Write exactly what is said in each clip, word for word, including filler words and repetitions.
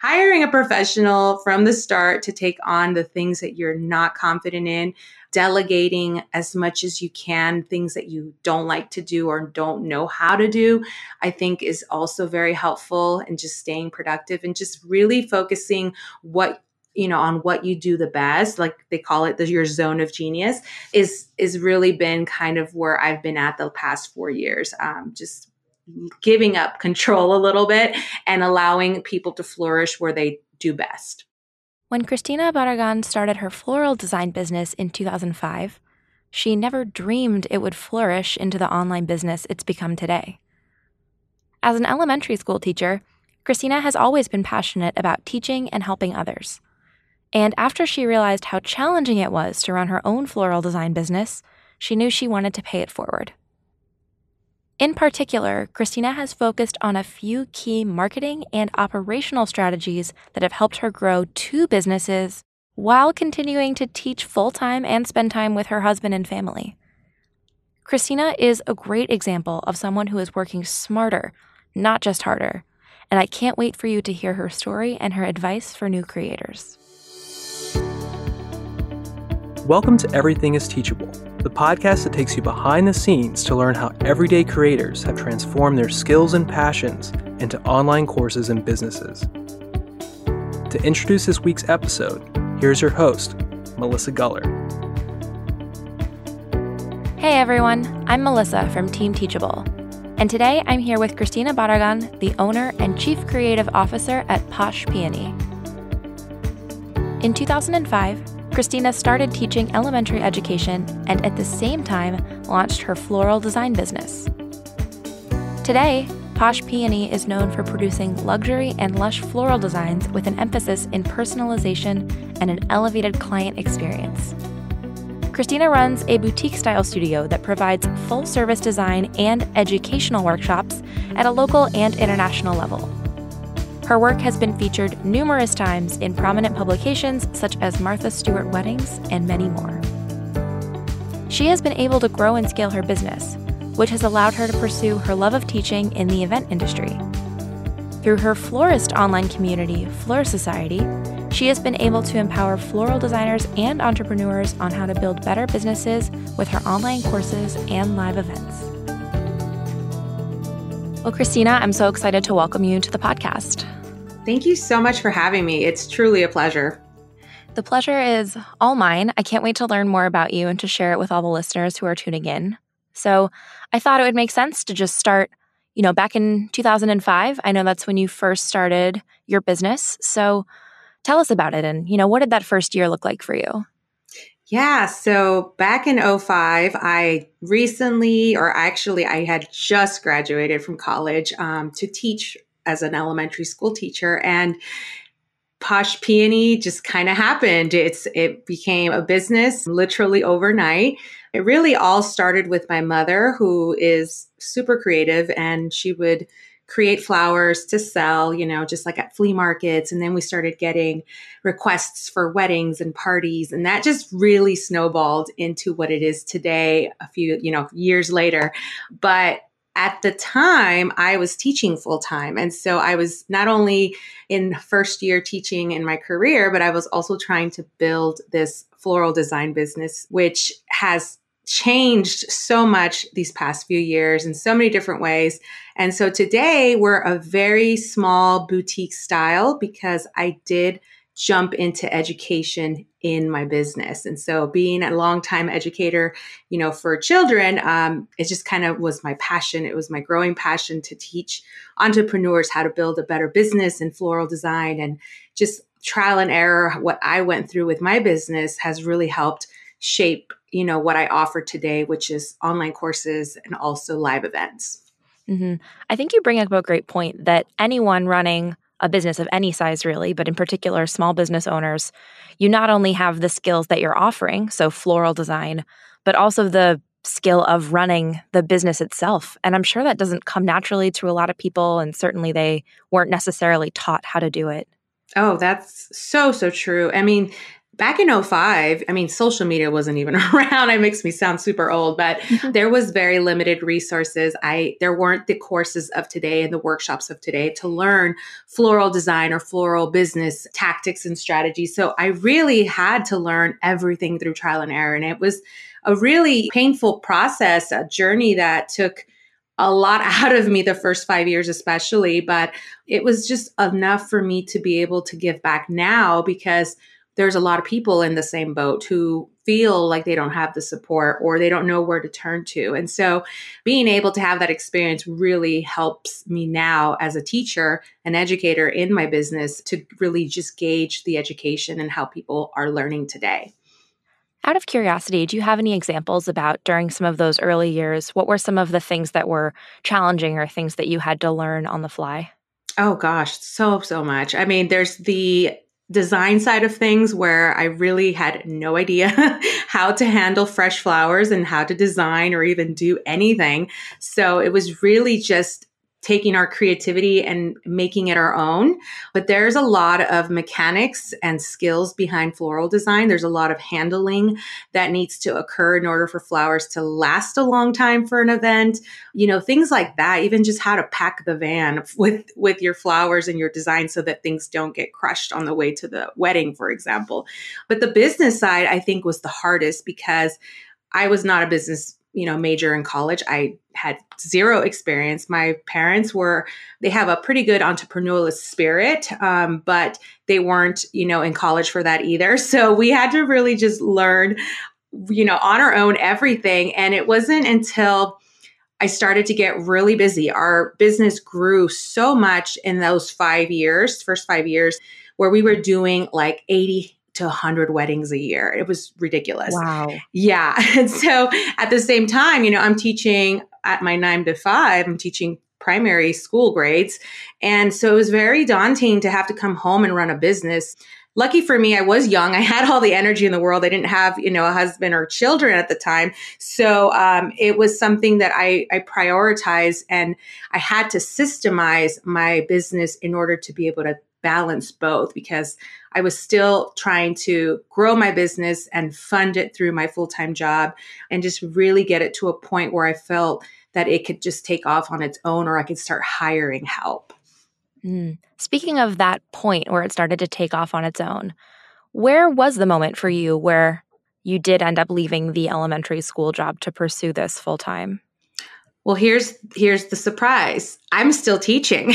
hiring a professional from the start to take on the things that you're not confident in, delegating as much as you can, things that you don't like to do or don't know how to do, I think is also very helpful, and just staying productive and just really focusing what you know, on what you do the best, like they call it the, your zone of genius, is is really been kind of where I've been at the past four years. Um, just giving up control a little bit and allowing people to flourish where they do best. When Cristina Barragan started her floral design business in two thousand five, she never dreamed it would flourish into the online business it's become today. As an elementary school teacher, Cristina has always been passionate about teaching and helping others. And after she realized how challenging it was to run her own floral design business, she knew she wanted to pay it forward. In particular, Cristina has focused on a few key marketing and operational strategies that have helped her grow two businesses while continuing to teach full-time and spend time with her husband and family. Cristina is a great example of someone who is working smarter, not just harder, and I can't wait for you to hear her story and her advice for new creators. Welcome to Everything is Teachable, the podcast that takes you behind the scenes to learn how everyday creators have transformed their skills and passions into online courses and businesses. To introduce this week's episode, here's your host, Melissa Guller. Hey everyone, I'm Melissa from Team Teachable, and today I'm here with Cristina Barragan, the owner and Chief Creative Officer at Posh Peony. In two thousand five, Cristina started teaching elementary education and at the same time launched her floral design business. Today, Posh Peony is known for producing luxury and lush floral designs with an emphasis in personalization and an elevated client experience. Cristina runs a boutique-style studio that provides full-service design and educational workshops at a local and international level. Her work has been featured numerous times in prominent publications such as Martha Stewart Weddings and many more. She has been able to grow and scale her business, which has allowed her to pursue her love of teaching in the event industry. Through her florist online community, Fleur Society, she has been able to empower floral designers and entrepreneurs on how to build better businesses with her online courses and live events. Well, Cristina, I'm so excited to welcome you to the podcast. Thank you so much for having me. It's truly a pleasure. The pleasure is all mine. I can't wait to learn more about you and to share it with all the listeners who are tuning in. So I thought it would make sense to just start, you know, back in two thousand five. I know that's when you first started your business. So tell us about it. And, you know, what did that first year look like for you? Yeah. So back in oh five, I recently, or actually I had just graduated from college um, to teach as an elementary school teacher, and Posh Peony just kind of happened. It's It became a business literally overnight. It really all started with my mother, who is super creative, and she would create flowers to sell, you know, just like at flea markets. And then we started getting requests for weddings and parties. And that just really snowballed into what it is today, a few, you know, years later. But at the time, I was teaching full time. And so I was not only in first year teaching in my career, but I was also trying to build this floral design business, which has changed so much these past few years in so many different ways. And so today we're a very small boutique style because I did jump into education in my business. And so being a longtime educator, you know, for children, um, it just kind of was my passion. It was my growing passion to teach entrepreneurs how to build a better business in floral design, and just trial and error. What I went through with my business has really helped shape, you know, what I offer today, which is online courses and also live events. Mm-hmm. I think you bring up a great point that anyone running a business of any size, really, but in particular, small business owners, you not only have the skills that you're offering, so floral design, but also the skill of running the business itself. And I'm sure that doesn't come naturally to a lot of people, and certainly they weren't necessarily taught how to do it. Oh, that's so, so true. I mean, back in oh five, I mean, social media wasn't even around. It makes me sound super old, but there was very limited resources. I there weren't the courses of today and the workshops of today to learn floral design or floral business tactics and strategies. So I really had to learn everything through trial and error. And it was a really painful process, a journey that took a lot out of me the first five years, especially, but it was just enough for me to be able to give back now, because there's a lot of people in the same boat who feel like they don't have the support or they don't know where to turn to. And so being able to have that experience really helps me now as a teacher, an educator in my business, to really just gauge the education and how people are learning today. Out of curiosity, do you have any examples about during some of those early years, what were some of the things that were challenging or things that you had to learn on the fly? Oh gosh, so, so much. I mean, there's the design side of things where I really had no idea how to handle fresh flowers and how to design or even do anything. So it was really just taking our creativity and making it our own. But there's a lot of mechanics and skills behind floral design. There's a lot of handling that needs to occur in order for flowers to last a long time for an event. You know, things like that, even just how to pack the van with, with your flowers and your design so that things don't get crushed on the way to the wedding, for example. But the business side, I think, was the hardest because I was not a business you know, major in college. I had zero experience. My parents were, they have a pretty good entrepreneurial spirit, um, but they weren't, you know, in college for that either. So we had to really just learn, you know, on our own everything. And it wasn't until I started to get really busy. Our business grew so much in those five years, first five years, where we were doing like eighty to one hundred weddings a year. It was ridiculous. Wow. Yeah. And so at the same time, you know, I'm teaching at my nine to five, I'm teaching primary school grades. And so it was very daunting to have to come home and run a business. Lucky for me, I was young. I had all the energy in the world. I didn't have, you know, a husband or children at the time. So um, it was something that I, I prioritized, and I had to systemize my business in order to be able to balance both, because I was still trying to grow my business and fund it through my full-time job and just really get it to a point where I felt that it could just take off on its own, or I could start hiring help. Mm. Speaking of that point where it started to take off on its own, where was the moment for you where you did end up leaving the elementary school job to pursue this full-time? Well, here's here's the surprise. I'm still teaching.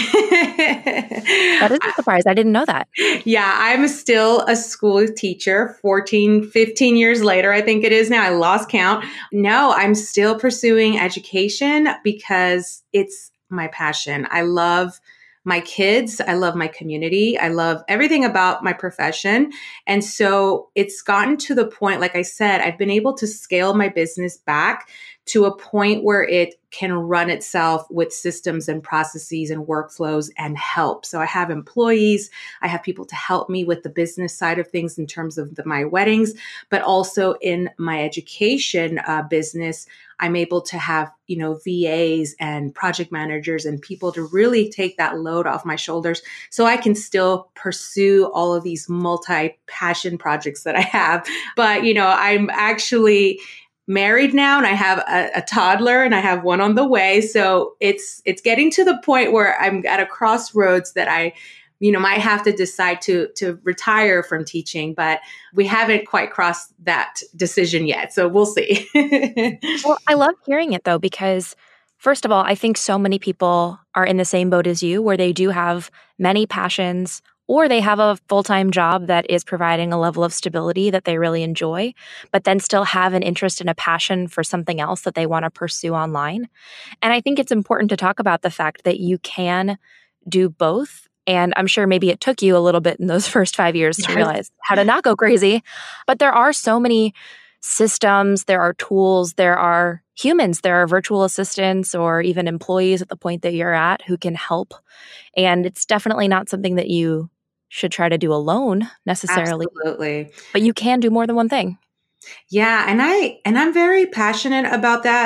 That is a surprise. I didn't know that. Yeah, I'm still a school teacher fourteen, fifteen years later, I think it is now. I lost count. No, I'm still pursuing education because it's my passion. I love my kids. I love my community. I love everything about my profession. And so it's gotten to the point, like I said, I've been able to scale my business back to a point where it can run itself with systems and processes and workflows and help. So I have employees, I have people to help me with the business side of things in terms of the, my weddings, but also in my education uh, business, I'm able to have, you know, V As and project managers and people to really take that load off my shoulders so I can still pursue all of these multi-passion projects that I have. But, you know, I'm actually married now, and I have a, a toddler, and I have one on the way. So it's it's getting to the point where I'm at a crossroads that I, you know, might have to decide to to retire from teaching, but we haven't quite crossed that decision yet. So we'll see. Well, I love hearing it though, because first of all, I think so many people are in the same boat as you, where they do have many passions, or they have a full-time job that is providing a level of stability that they really enjoy, but then still have an interest and a passion for something else that they want to pursue online. And I think it's important to talk about the fact that you can do both. And I'm sure maybe it took you a little bit in those first five years to realize how to not go crazy. But there are so many systems, there are tools, there are humans, there are virtual assistants or even employees at the point that you're at who can help. And it's definitely not something that you should try to do alone necessarily. Absolutely. But you can do more than one thing. Yeah, and I and I'm very passionate about that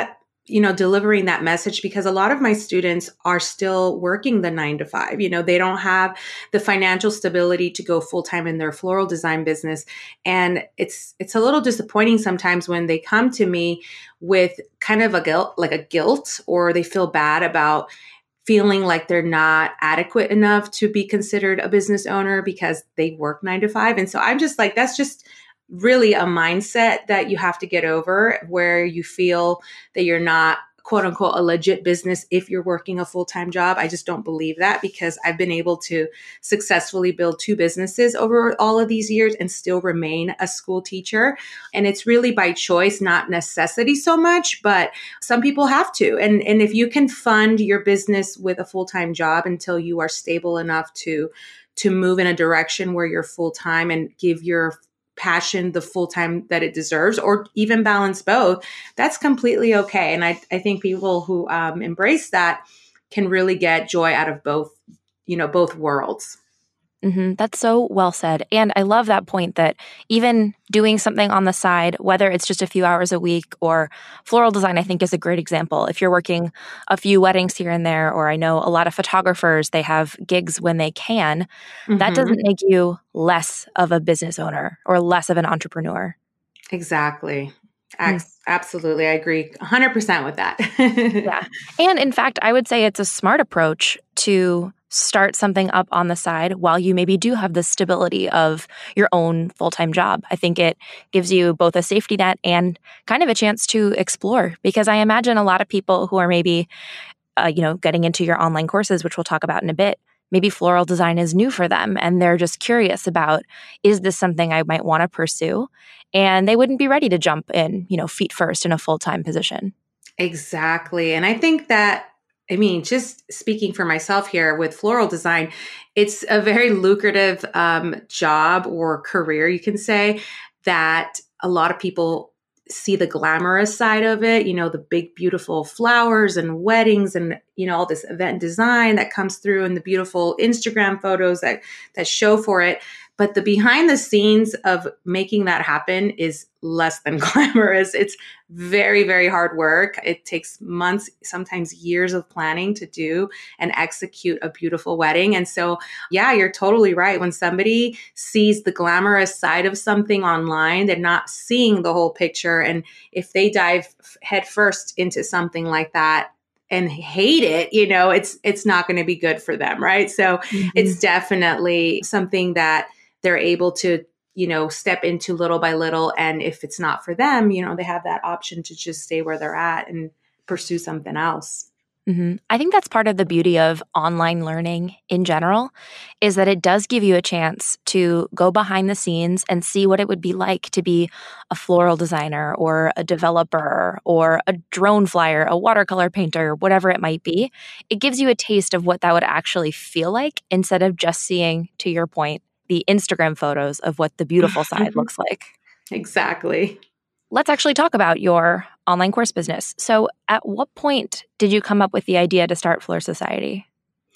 you know, delivering that message, because a lot of my students are still working the nine to five. You know, they don't have the financial stability to go full time in their floral design business. And it's, it's a little disappointing sometimes when they come to me with kind of a guilt, like a guilt, or they feel bad about feeling like they're not adequate enough to be considered a business owner because they work nine to five. And so I'm just like, that's just really a mindset that you have to get over, where you feel that you're not, quote unquote, a legit business if you're working a full-time job. I just don't believe that, because I've been able to successfully build two businesses over all of these years and still remain a school teacher. And it's really by choice, not necessity so much, but some people have to. And, and if you can fund your business with a full-time job until you are stable enough to, to move in a direction where you're full-time and give your passion the full time that it deserves, or even balance both, that's completely okay. And I, I think people who um, embrace that can really get joy out of both, you know, both worlds. Mm-hmm. That's so well said. And I love that point that even doing something on the side, whether it's just a few hours a week, or floral design, I think is a great example. If you're working a few weddings here and there, or I know a lot of photographers, they have gigs when they can, mm-hmm. that doesn't make you less of a business owner or less of an entrepreneur. Exactly. Mm. Absolutely. I agree one hundred percent with that. Yeah. And in fact, I would say it's a smart approach to start something up on the side while you maybe do have the stability of your own full-time job. I think it gives you both a safety net and kind of a chance to explore, because I imagine a lot of people who are maybe, uh, you know, getting into your online courses, which we'll talk about in a bit, maybe floral design is new for them and they're just curious about, is this something I might want to pursue? And they wouldn't be ready to jump in, you know, feet first in a full-time position. Exactly. And I think that, I mean, just speaking for myself here with floral design, it's a very lucrative um, job or career, you can say, that a lot of people see the glamorous side of it, you know, the big, beautiful flowers and weddings and, you know, all this event design that comes through and the beautiful Instagram photos that, that show for it. But the behind the scenes of making that happen is less than glamorous. It's very, very hard work. It takes months, sometimes years of planning to do and execute a beautiful wedding. And so, yeah, you're totally right. When somebody sees the glamorous side of something online, they're not seeing the whole picture. And if they dive headfirst into something like that and hate it, you know, it's it's not going to be good for them, right? So mm-hmm. It's definitely something that they're able to, you know, step into little by little. And if it's not for them, you know, they have that option to just stay where they're at and pursue something else. Mm-hmm. I think that's part of the beauty of online learning in general, is that it does give you a chance to go behind the scenes and see what it would be like to be a floral designer or a developer or a drone flyer, a watercolor painter, whatever it might be. It gives you a taste of what that would actually feel like, instead of just seeing, to your point, the Instagram photos of what the beautiful side looks like. Exactly. Let's actually talk about your online course business. So at what point did you come up with the idea to start Fleur Society?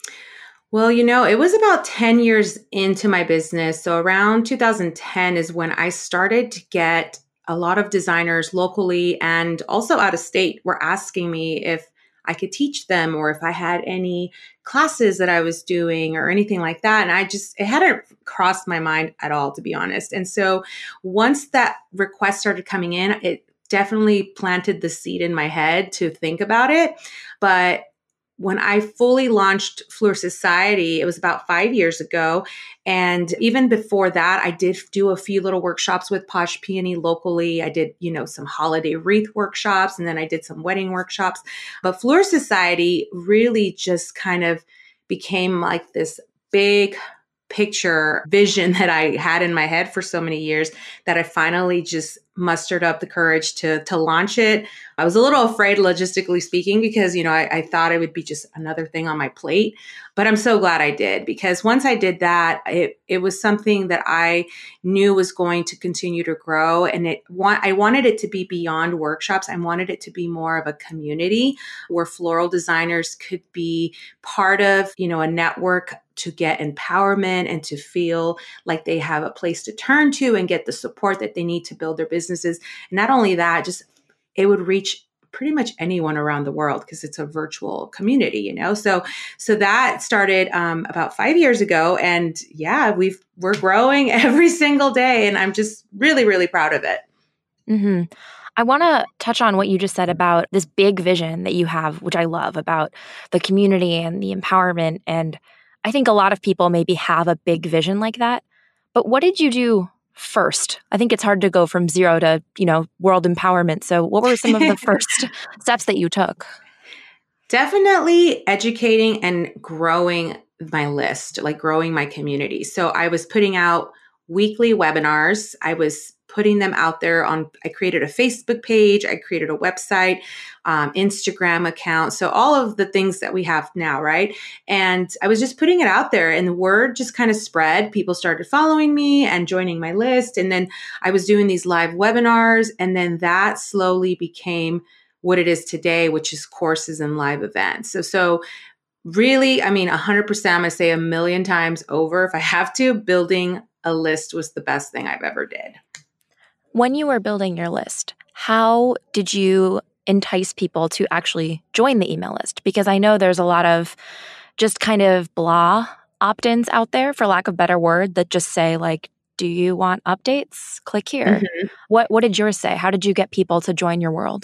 Well, you know, it was about ten years into my business. So around two thousand ten is when I started to get a lot of designers locally and also out of state were asking me if I could teach them or if I had any classes that I was doing or anything like that. And I just, it hadn't crossed my mind at all, to be honest. And so once that request started coming in, it definitely planted the seed in my head to think about it. But when I fully launched Fleur Society, it was about five years ago. And even before that, I did do a few little workshops with Posh Peony locally. I did, you know, some holiday wreath workshops, and then I did some wedding workshops. But Fleur Society really just kind of became like this big picture vision that I had in my head for so many years that I finally just mustered up the courage to to launch it. I was a little afraid, logistically speaking, because, you know, I, I thought it would be just another thing on my plate. But I'm so glad I did, because once I did that, it it was something that I knew was going to continue to grow. And it want, I wanted it to be beyond workshops. I wanted it to be more of a community where floral designers could be part of, you know, a network to get empowerment and to feel like they have a place to turn to and get the support that they need to build their businesses. And not only that, just it would reach pretty much anyone around the world because it's a virtual community, you know? So, so that started um, about five years ago. And yeah, we've, we're growing every single day. And I'm just really, really proud of it. Mm-hmm. I want to touch on what you just said about this big vision that you have, which I love, about the community and the empowerment. And I think a lot of people maybe have a big vision like that. But what did you do first? I think it's hard to go from zero to, you know, world empowerment. So what were some of the first steps that you took? Definitely educating and growing my list, like growing my community. So I was putting out weekly webinars. I was putting them out there on, I created a Facebook page, I created a website, um, Instagram account. So all of the things that we have now, right? And I was just putting it out there and the word just kind of spread. People started following me and joining my list. And then I was doing these live webinars. And then that slowly became what it is today, which is courses and live events. So, so really, I mean, one hundred percent, I'm going to say a million times over, if I have to, building a list was the best thing I've ever did. When you were building your list, how did you entice people to actually join the email list? Because I know there's a lot of just kind of blah opt-ins out there, for lack of a better word, that just say like, do you want updates? Click here. Mm-hmm. What What did yours say? How did you get people to join your world?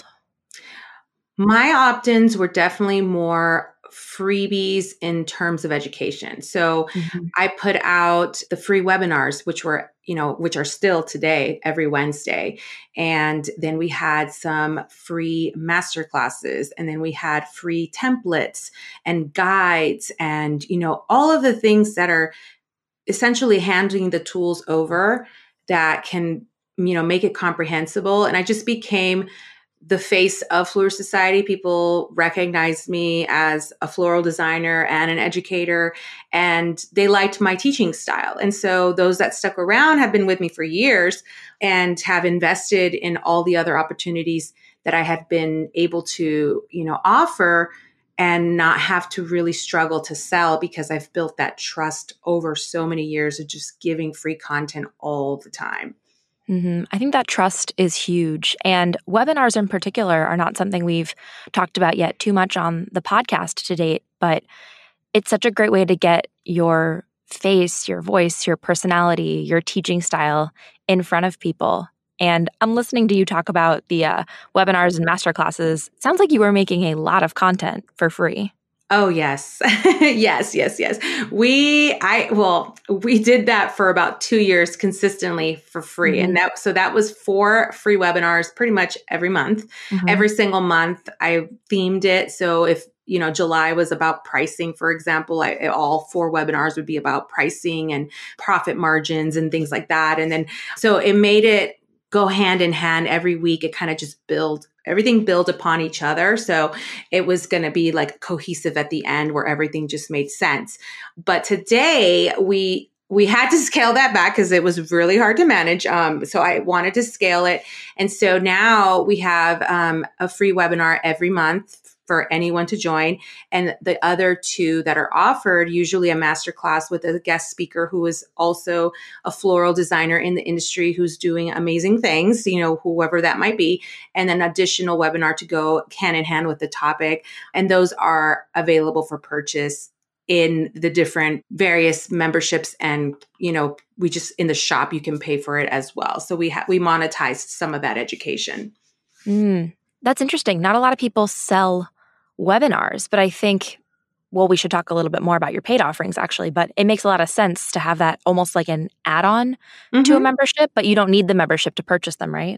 My opt-ins were definitely more freebies in terms of education. So mm-hmm. I put out the free webinars, which were, you know, which are still today, every Wednesday. And then we had some free masterclasses, and then we had free templates and guides and, you know, all of the things that are essentially handing the tools over that can, you know, make it comprehensible. And I just became the face of Fleur Society. People recognized me as a floral designer and an educator, and they liked my teaching style. And so those that stuck around have been with me for years and have invested in all the other opportunities that I have been able to, you know, offer and not have to really struggle to sell, because I've built that trust over so many years of just giving free content all the time. Mm-hmm. I think that trust is huge. And webinars in particular are not something we've talked about yet too much on the podcast to date, but it's such a great way to get your face, your voice, your personality, your teaching style in front of people. And I'm listening to you talk about the uh, webinars and masterclasses. It sounds like you were making a lot of content for free. Oh, yes. yes, yes, yes. We, I, well, we did that for about two years consistently for free. Mm-hmm. And that, so that was four free webinars pretty much every month. Mm-hmm. Every single month I themed it. So if, you know, July was about pricing, for example, I, all four webinars would be about pricing and profit margins and things like that. And then, so it made it go hand in hand every week. It kind of just build everything build upon each other. So it was going to be like cohesive at the end where everything just made sense. But today we, we had to scale that back because it was really hard to manage. Um, so I wanted to scale it. And so now we have um, a free webinar every month for anyone to join. And the other two that are offered, usually a masterclass with a guest speaker who is also a floral designer in the industry who's doing amazing things, you know, whoever that might be, and an additional webinar to go hand in hand with the topic. And those are available for purchase in the different various memberships. And, you know, we just, in the shop, you can pay for it as well. So we ha- we monetized some of that education. Mm, that's interesting. Not a lot of people sell webinars, but I think, well, we should talk a little bit more about your paid offerings actually, but it makes a lot of sense to have that almost like an add-on mm-hmm. to a membership, but you don't need the membership to purchase them, right?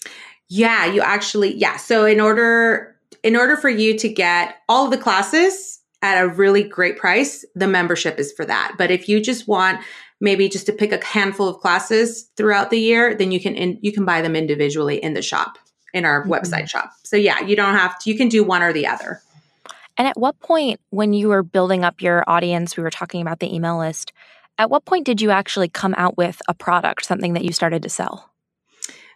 Yeah, you actually, yeah. So in order, in order for you to get all of the classes at a really great price, the membership is for that. But if you just want maybe just to pick a handful of classes throughout the year, then you can, in, you can buy them individually in the shop. In our mm-hmm. website shop. So yeah, you don't have to, you can do one or the other. And at what point when you were building up your audience, we were talking about the email list, at what point did you actually come out with a product, something that you started to sell?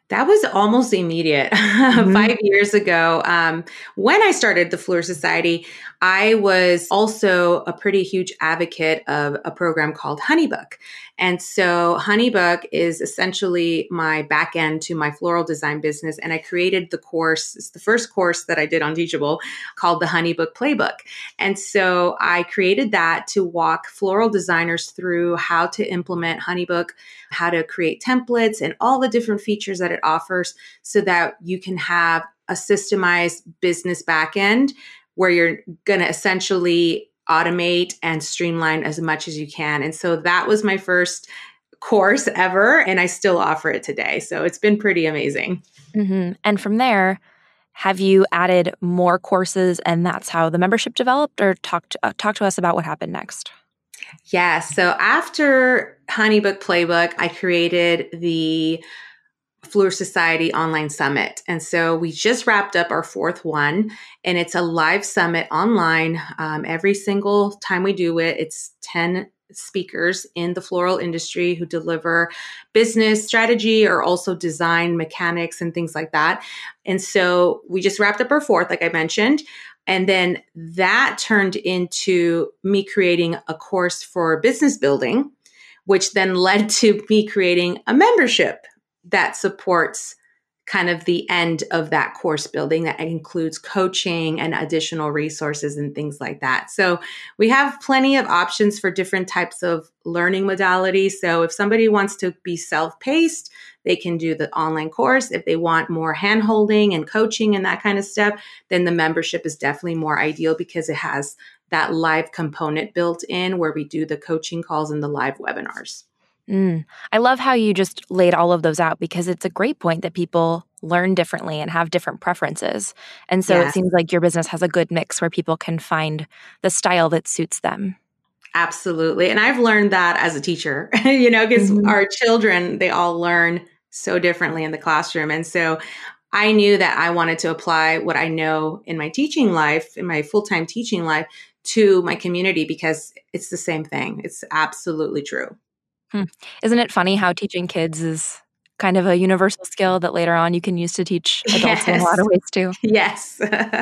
That was almost immediate. Mm-hmm. Five years ago, um, when I started the Fleur Society, I was also a pretty huge advocate of a program called Honeybook. And so Honeybook is essentially my back end to my floral design business. And I created the course, it's the first course that I did on Teachable, called the Honeybook Playbook. And so I created that to walk floral designers through how to implement Honeybook, how to create templates, and all the different features that it offers so that you can have a systemized business backend where you're going to essentially automate and streamline as much as you can. And so that was my first course ever, and I still offer it today. So it's been pretty amazing. Mm-hmm. And from there, have you added more courses and that's how the membership developed, or talk to, uh, talk to us about what happened next? Yeah. So after Honeybook Playbook, I created the Fleur Society Online Summit. And so we just wrapped up our fourth one, and it's a live summit online. Um, every single time we do it, it's ten speakers in the floral industry who deliver business strategy or also design mechanics and things like that. And so we just wrapped up our fourth, like I mentioned. And then that turned into me creating a course for business building, which then led to me creating a membership that supports kind of the end of that course building that includes coaching and additional resources and things like that. So we have plenty of options for different types of learning modalities. So if somebody wants to be self-paced, they can do the online course. If they want more hand-holding and coaching and that kind of stuff, then the membership is definitely more ideal because it has that live component built in where we do the coaching calls and the live webinars. Mm. I love how you just laid all of those out because it's a great point that people learn differently and have different preferences. And so Yes. It seems like your business has a good mix where people can find the style that suits them. Absolutely. And I've learned that as a teacher, you know, because Mhm. our children, they all learn so differently in the classroom. And so I knew that I wanted to apply what I know in my teaching life, in my full-time teaching life, to my community because it's the same thing. It's absolutely true. Hmm. Isn't it funny how teaching kids is kind of a universal skill that later on you can use to teach adults in a lot Yes. of ways too? Yes.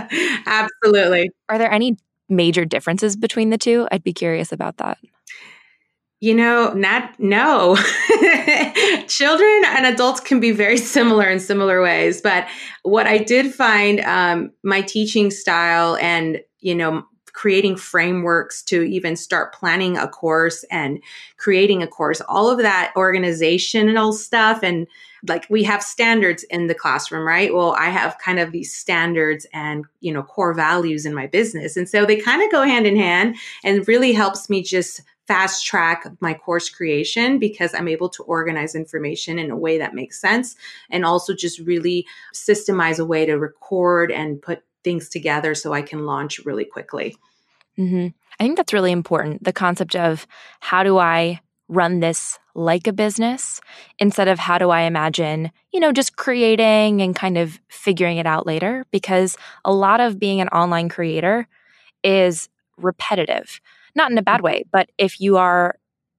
Absolutely. Are there any major differences between the two? I'd be curious about that. You know, not, no. Children and adults can be very similar in similar ways. But what I did find, um, my teaching style and, you know, creating frameworks to even start planning a course and creating a course, all of that organizational stuff. And like we have standards in the classroom, right? Well, I have kind of these standards and, you know, core values in my business. And so they kind of go hand in hand and really helps me just fast track my course creation because I'm able to organize information in a way that makes sense and also just really systemize a way to record and put things together so I can launch really quickly. Mm-hmm. I think that's really important. The concept of how do I run this like a business instead of how do I imagine, you know, just creating and kind of figuring it out later, because a lot of being an online creator is repetitive, not in a bad way, but if you are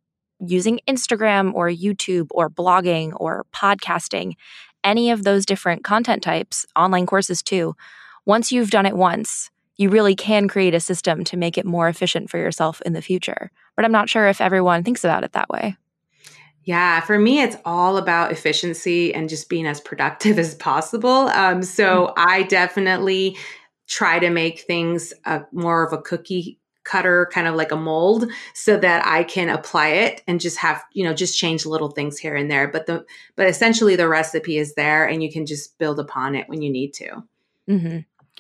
using Instagram or YouTube or blogging or podcasting, any of those different content types, online courses too, once you've done it once, you really can create a system to make it more efficient for yourself in the future. But I'm not sure if everyone thinks about it that way. Yeah, for me, it's all about efficiency and just being as productive as possible. Um, so mm-hmm. I definitely try to make things uh, more of a cookie cutter, kind of like a mold, so that I can apply it and just have, you know, just change little things here and there. But the but essentially the recipe is there and you can just build upon it when you need to. Mm-hmm.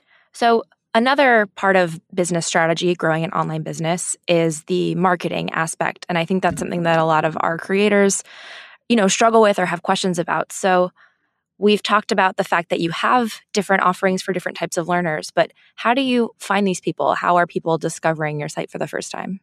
So another part of business strategy, growing an online business, is the marketing aspect. And I think that's something that a lot of our creators, you know, struggle with or have questions about. So we've talked about the fact that you have different offerings for different types of learners, but how do you find these people? How are people discovering your site for the first time?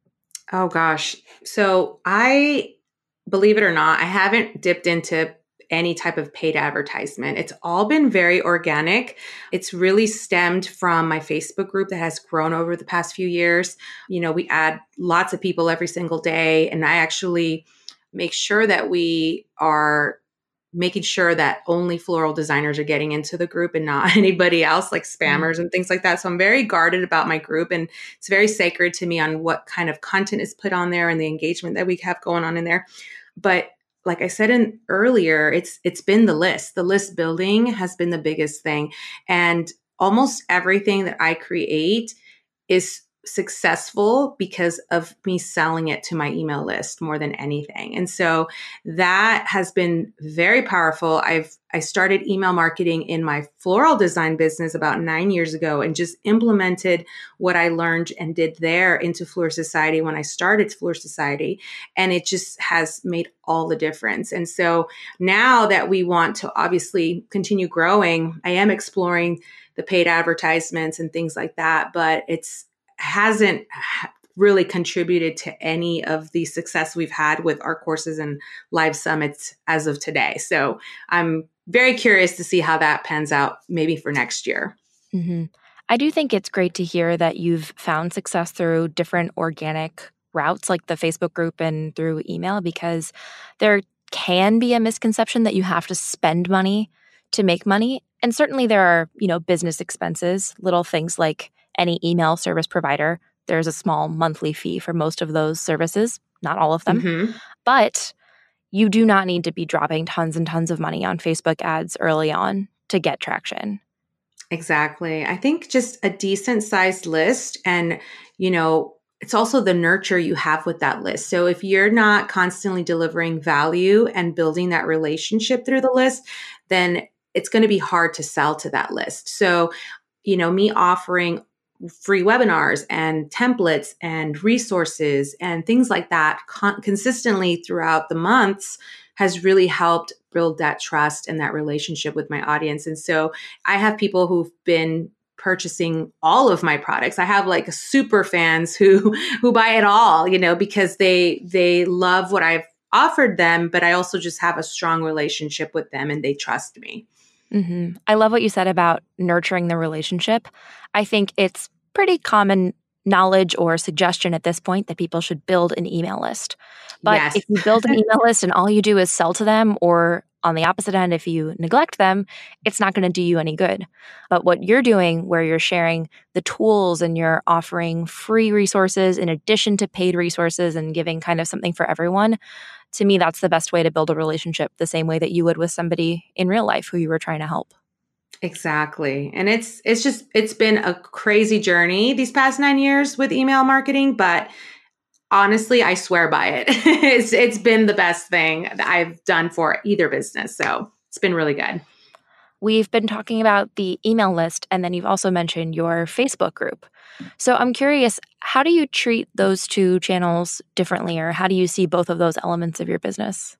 Oh, gosh. So I, believe it or not, I haven't dipped into any type of paid advertisement. It's all been very organic. It's really stemmed from my Facebook group that has grown over the past few years. You know, we add lots of people every single day, and I actually make sure that we are making sure that only floral designers are getting into the group and not anybody else, like spammers mm-hmm. and things like that. So I'm very guarded about my group, and it's very sacred to me on what kind of content is put on there and the engagement that we have going on in there. But like I said in earlier, it's it's been the list. The list building has been the biggest thing. And almost everything that I create is successful because of me selling it to my email list more than anything. And so that has been very powerful. I've I started email marketing in my floral design business about nine years ago and just implemented what I learned and did there into Fleur Society when I started Fleur Society. And it just has made all the difference. And so now that we want to obviously continue growing, I am exploring the paid advertisements and things like that, but it's hasn't really contributed to any of the success we've had with our courses and live summits as of today. So I'm very curious to see how that pans out maybe for next year. Mm-hmm. I do think it's great to hear that you've found success through different organic routes like the Facebook group and through email, because there can be a misconception that you have to spend money to make money. And certainly there are, you know, business expenses, little things like any email service provider. There's a small monthly fee for most of those services, not all of them. Mm-hmm. But you do not need to be dropping tons and tons of money on Facebook ads early on to get traction. Exactly. I think just a decent sized list, and, you know, it's also the nurture you have with that list. So if you're not constantly delivering value and building that relationship through the list, then it's going to be hard to sell to that list. So, you know, me offering free webinars and templates and resources and things like that con- consistently throughout the months has really helped build that trust and that relationship with my audience. And so I have people who've been purchasing all of my products. I have like super fans who who buy it all, you know, because they they love what I've offered them, but I also just have a strong relationship with them and they trust me. Mm-hmm. I love what you said about nurturing the relationship. I think it's pretty common knowledge or suggestion at this point that people should build an email list. But yes. if you build an email list and all you do is sell to them, or on the opposite end, if you neglect them, it's not going to do you any good. But what you're doing, where you're sharing the tools and you're offering free resources in addition to paid resources and giving kind of something for everyone, to me, that's the best way to build a relationship, the same way that you would with somebody in real life who you were trying to help. Exactly. And it's it's just, it's been a crazy journey these past nine years with email marketing, but honestly, I swear by it. it's It's been the best thing that I've done for either business. So it's been really good. We've been talking about the email list, and then you've also mentioned your Facebook group. So I'm curious, how do you treat those two channels differently, or how do you see both of those elements of your business?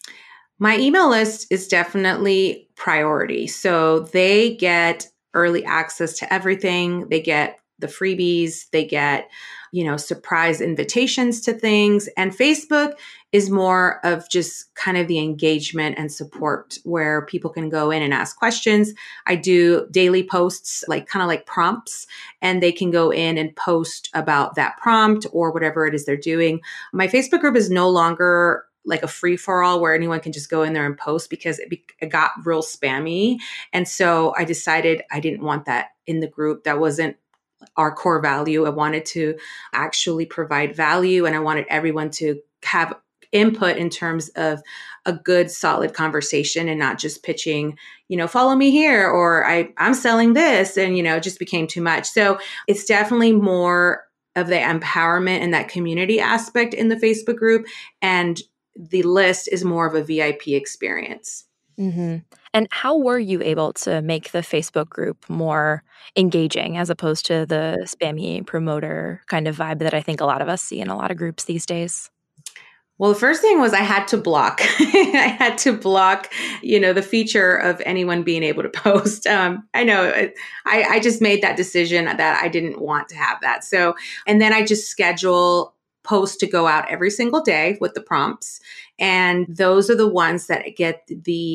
My email list is definitely priority. So they get early access to everything. They get the freebies. They get, you know, surprise invitations to things. And Facebook is more of just kind of the engagement and support where people can go in and ask questions. I do daily posts, like kind of like prompts, and they can go in and post about that prompt or whatever it is they're doing. My Facebook group is no longer like a free for all where anyone can just go in there and post, because it, be- it got real spammy. And so I decided I didn't want that in the group. That wasn't our core value. I wanted to actually provide value, and I wanted everyone to have input in terms of a good, solid conversation and not just pitching, you know, follow me here, or I, I'm selling this, and, you know, it just became too much. So it's definitely more of the empowerment and that community aspect in the Facebook group. And the list is more of a V I P experience. Mm-hmm. And how were you able to make the Facebook group more engaging as opposed to the spammy promoter kind of vibe that I think a lot of us see in a lot of groups these days? Well, the first thing was I had to block. I had to block, you know, the feature of anyone being able to post. Um, I know it, I, I just made that decision that I didn't want to have that. So, and then I just schedule posts to go out every single day with the prompts. And those are the ones that get the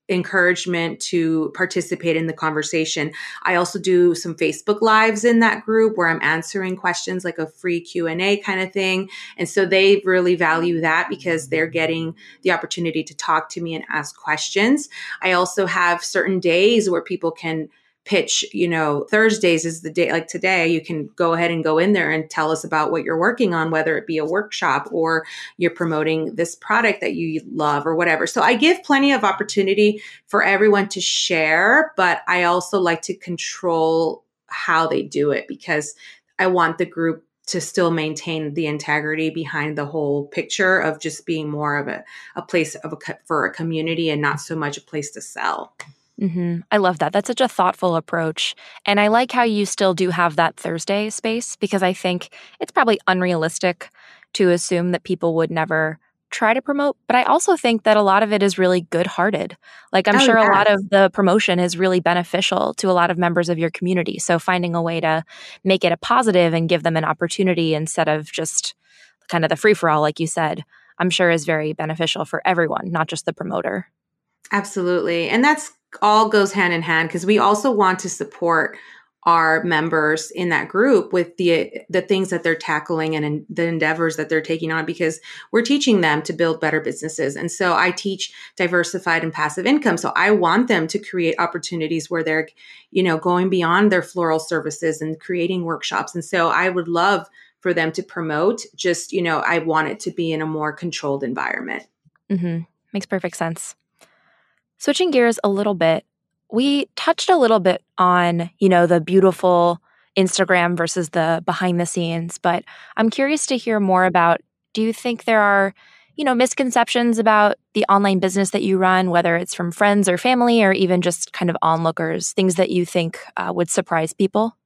encouragement to participate in the conversation. I also do some Facebook lives in that group where I'm answering questions, like a free Q and A kind of thing. And so they really value that because they're getting the opportunity to talk to me and ask questions. I also have certain days where people can pitch. You know, Thursdays is the day, like today, you can go ahead and go in there and tell us about what you're working on, whether it be a workshop or you're promoting this product that you love or whatever. So I give plenty of opportunity for everyone to share, but I also like to control how they do it because I want the group to still maintain the integrity behind the whole picture of just being more of a, a place of a, for a community and not so much a place to sell. Mm-hmm. I love that. That's such a thoughtful approach. And I like how you still do have that Thursday space because I think it's probably unrealistic to assume that people would never try to promote. But I also think that a lot of it is really good-hearted. Like I'm Oh, sure yes. a lot of the promotion is really beneficial to a lot of members of your community. So finding a way to make it a positive and give them an opportunity instead of just kind of the free-for-all, like you said, I'm sure is very beneficial for everyone, not just the promoter. Absolutely. And that's all goes hand in hand because we also want to support our members in that group with the the things that they're tackling and in, the endeavors that they're taking on because we're teaching them to build better businesses. And so I teach diversified and passive income. So I want them to create opportunities where they're, you know, going beyond their floral services and creating workshops. And so I would love for them to promote, just, you know, I want it to be in a more controlled environment. Mm-hmm. Makes perfect sense. Switching gears a little bit, we touched a little bit on, you know, the beautiful Instagram versus the behind the scenes, but I'm curious to hear more about, do you think there are, you know, misconceptions about the online business that you run, whether it's from friends or family or even just kind of onlookers, things that you think uh, would surprise people?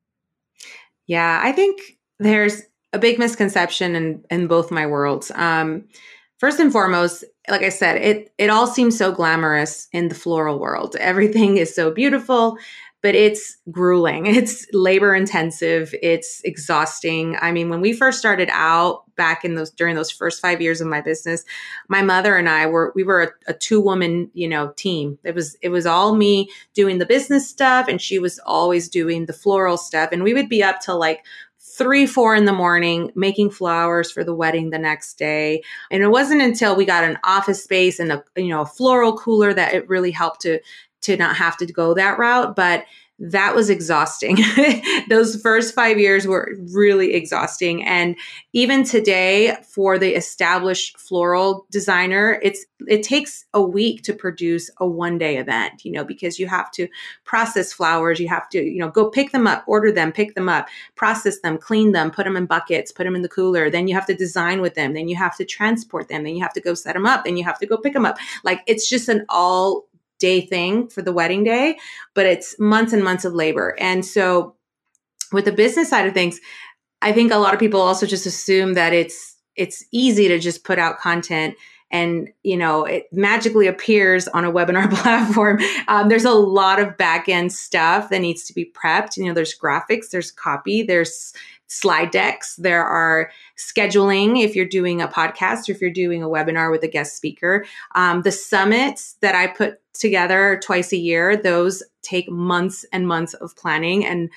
Yeah, I think there's a big misconception in, in both my worlds. Um, First and foremost, like I said, it it all seems so glamorous in the floral world. Everything is so beautiful, but it's grueling. It's labor intensive. It's exhausting. I mean, when we first started out back in those during those first five years of my business, my mother and I were we were a, a two woman, you know, team. It was it was all me doing the business stuff, and she was always doing the floral stuff. And we would be up till like three, four in the morning, making flowers for the wedding the next day. And it wasn't until we got an office space and a, you know, a floral cooler that it really helped to, to not have to go that route. But that was exhausting. Those first five years were really exhausting. And even today, for the established floral designer, it's it takes a week to produce a one-day event, you know, because you have to process flowers, you have to, you know, go pick them up, order them, pick them up, process them, clean them, put them in buckets, put them in the cooler. Then you have to design with them. Then you have to transport them. Then you have to go set them up. Then you have to go pick them up. Like, it's just an all day thing for the wedding day, but it's months and months of labor. And so with the business side of things, I think a lot of people also just assume that it's it's easy to just put out content and, you know, it magically appears on a webinar platform. Um, there's a lot of back end stuff that needs to be prepped. You know, there's graphics, there's copy, there's slide decks, there are scheduling if you're doing a podcast or if you're doing a webinar with a guest speaker. Um, the summits that I put together twice a year, those take months and months of planning and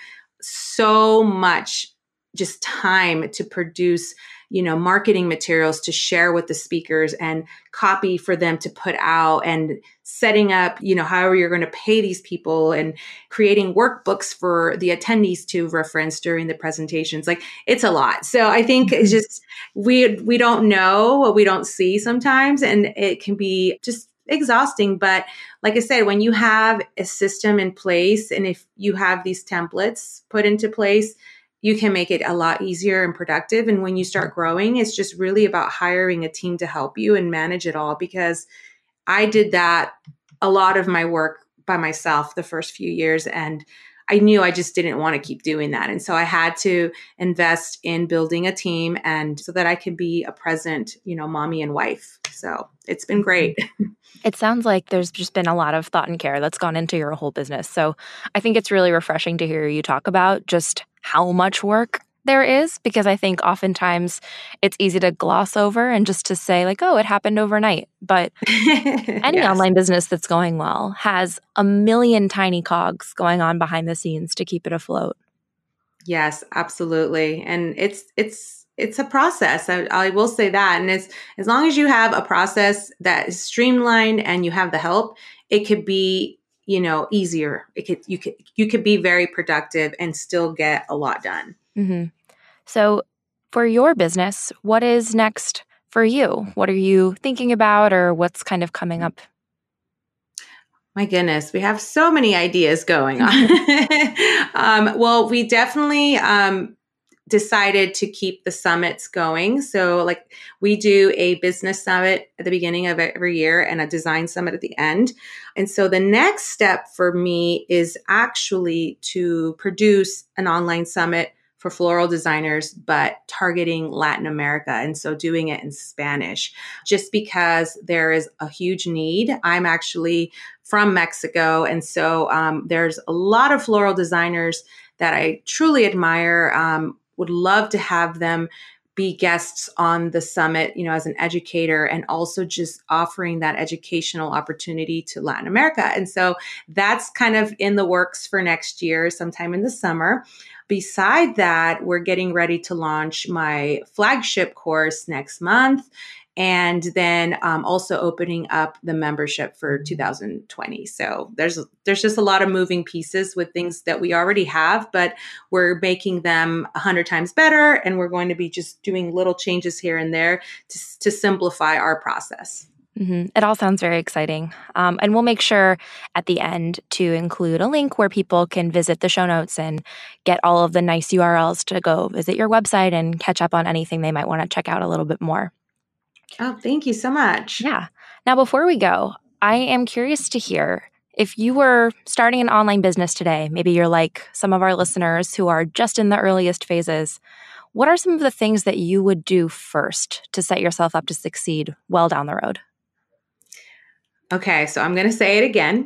so much just time to produce, you know, marketing materials to share with the speakers and copy for them to put out and setting up, you know, however you're going to pay these people and creating workbooks for the attendees to reference during the presentations. Like, it's a lot. So I think it's just, we, we don't know what we don't see sometimes, and it can be just exhausting. But like I said, when you have a system in place and if you have these templates put into place, you can make it a lot easier and productive. And when you start growing, it's just really about hiring a team to help you and manage it all. Because I did that a lot of my work by myself the first few years. And I knew I just didn't want to keep doing that. And so I had to invest in building a team and so that I could be a present, you know, mommy and wife. So it's been great. It sounds like there's just been a lot of thought and care that's gone into your whole business. So I think it's really refreshing to hear you talk about just how much work There is, because I think oftentimes it's easy to gloss over and just to say like, oh, it happened overnight. But any Yes. online business that's going well has a million tiny cogs going on behind the scenes to keep it afloat. Yes, absolutely. And it's, it's, it's a process. I, I will say that. And it's, as long as you have a process that is streamlined and you have the help, it could be, you know, easier. It could, you could, you could be very productive and still get a lot done. Mm-hmm. So for your business, what is next for you? What are you thinking about, or what's kind of coming up? My goodness, we have so many ideas going on. um, well, we definitely um, decided to keep the summits going. So like we do a business summit at the beginning of every year and a design summit at the end. And so the next step for me is actually to produce an online summit for floral designers, but targeting Latin America. And so doing it in Spanish, just because there is a huge need. I'm actually from Mexico. And so um, there's a lot of floral designers that I truly admire. Um, would love to have them be guests on the summit, you know, as an educator, and also just offering that educational opportunity to Latin America. And so that's kind of in the works for next year, sometime in the summer. Beside that, we're getting ready to launch my flagship course next month. And then um, also opening up the membership for two thousand twenty. So there's there's just a lot of moving pieces with things that we already have, but we're making them a hundred times better. And we're going to be just doing little changes here and there to, to simplify our process. Mm-hmm. It all sounds very exciting. Um, and we'll make sure at the end to include a link where people can visit the show notes and get all of the nice U R Ls to go visit your website and catch up on anything they might want to check out a little bit more. Oh, thank you so much. Yeah. Now, before we go, I am curious to hear if you were starting an online business today, maybe you're like some of our listeners who are just in the earliest phases. What are some of the things that you would do first to set yourself up to succeed well down the road? Okay, so I'm going to say it again.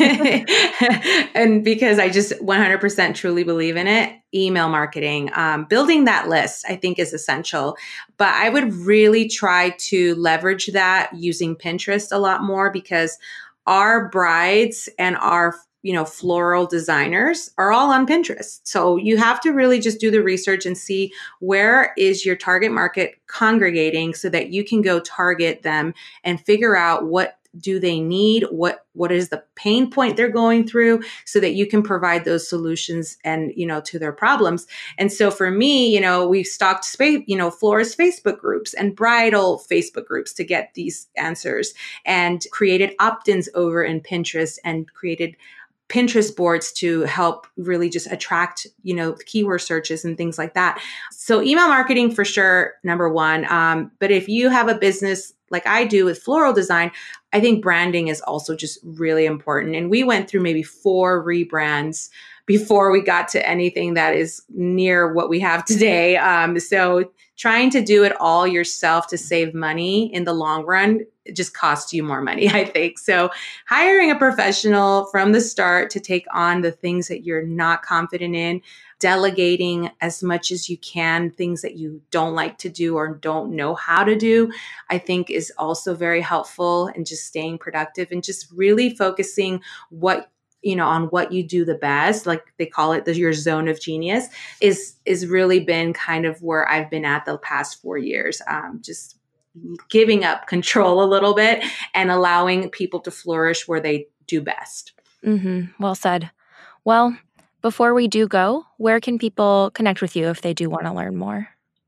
And because I just one hundred percent truly believe in it, email marketing, um, building that list, I think is essential. But I would really try to leverage that using Pinterest a lot more, because our brides and our you know, floral designers are all on Pinterest. So you have to really just do the research and see where is your target market congregating so that you can go target them and figure out what do they need, what what is the pain point they're going through, so that you can provide those solutions and, you know, to their problems. And so for me, you know, we've stocked space, you know, florist Facebook groups and bridal Facebook groups to get these answers, and created opt-ins over in Pinterest and created Pinterest boards to help really just attract, you know, keyword searches and things like that. So email marketing for sure, number one. Um, but if you have a business like I do with floral design, I think branding is also just really important. And we went through maybe four rebrands before we got to anything that is near what we have today. Um, so trying to do it all yourself to save money in the long run, it just costs you more money, I think. So hiring a professional from the start to take on the things that you're not confident in, delegating as much as you can, things that you don't like to do or don't know how to do, I think is also very helpful, and just staying productive and just really focusing what you know, on what you do the best, like they call it the, your zone of genius, is, is really been kind of where I've been at the past four years. Um, just giving up control a little bit and allowing people to flourish where they do best. Mm-hmm. Well said. Well, before we do go, where can people connect with you if they do want to learn more?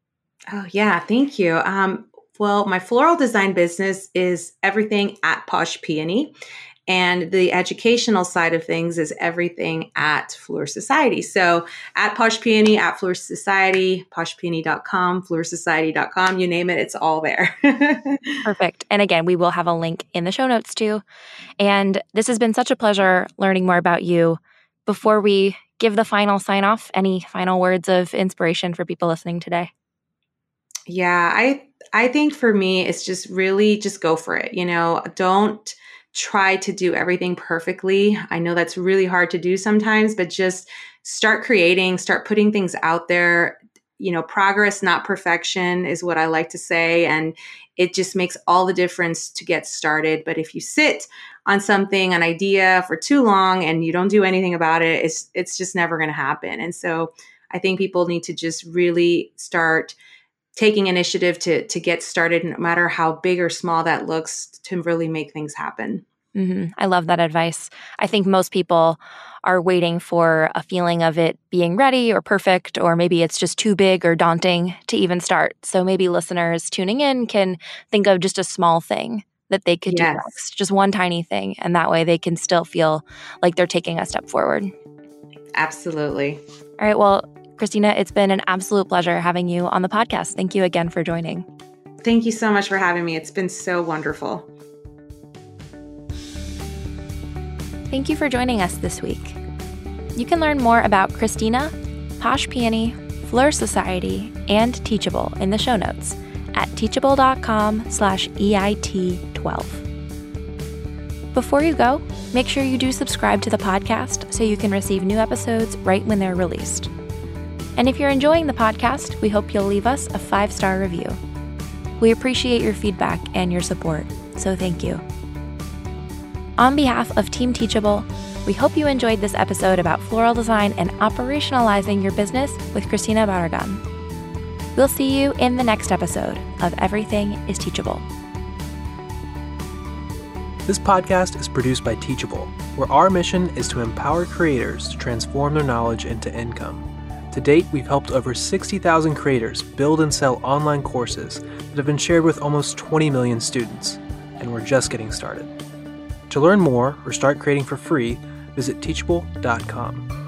Oh, yeah. Thank you. Um, well, my floral design business is everything at Posh Peony. And the educational side of things is everything at Fleur Society. So at Posh Peony, at Fleur Society, posh peony dot com, fleur society dot com, you name it, it's all there. Perfect. And again, we will have a link in the show notes too. And this has been such a pleasure learning more about you. Before we give the final sign off, any final words of inspiration for people listening today? Yeah, I I think for me, it's just really just go for it. You know, don't try to do everything perfectly. I know that's really hard to do sometimes, but just start creating, start putting things out there. you know, progress, not perfection is what I like to say. And it just makes all the difference to get started. But if you sit on something, an idea for too long and you don't do anything about it, it's, it's just never going to happen. And so I think people need to just really start taking initiative to, to get started, no matter how big or small that looks, to really make things happen. Mm-hmm. I love that advice. I think most people are waiting for a feeling of it being ready or perfect, or maybe it's just too big or daunting to even start. So maybe listeners tuning in can think of just a small thing that they could Yes. do next, just one tiny thing. And that way they can still feel like they're taking a step forward. Absolutely. All right. Well, Christina, it's been an absolute pleasure having you on the podcast. Thank you again for joining. Thank you so much for having me. It's been so wonderful. Thank you for joining us this week. You can learn more about Christina, Posh Peony, Fleur Society, and Teachable in the show notes at teachable.com slash EIT12. Before you go, make sure you do subscribe to the podcast so you can receive new episodes right when they're released. And if you're enjoying the podcast, we hope you'll leave us a five-star review. We appreciate your feedback and your support, so thank you. On behalf of Team Teachable, we hope you enjoyed this episode about floral design and operationalizing your business with Christina Barragan. We'll see you in the next episode of Everything is Teachable. This podcast is produced by Teachable, where our mission is to empower creators to transform their knowledge into income. To date, we've helped over sixty thousand creators build and sell online courses that have been shared with almost twenty million students, and we're just getting started. To learn more or start creating for free, visit teachable dot com.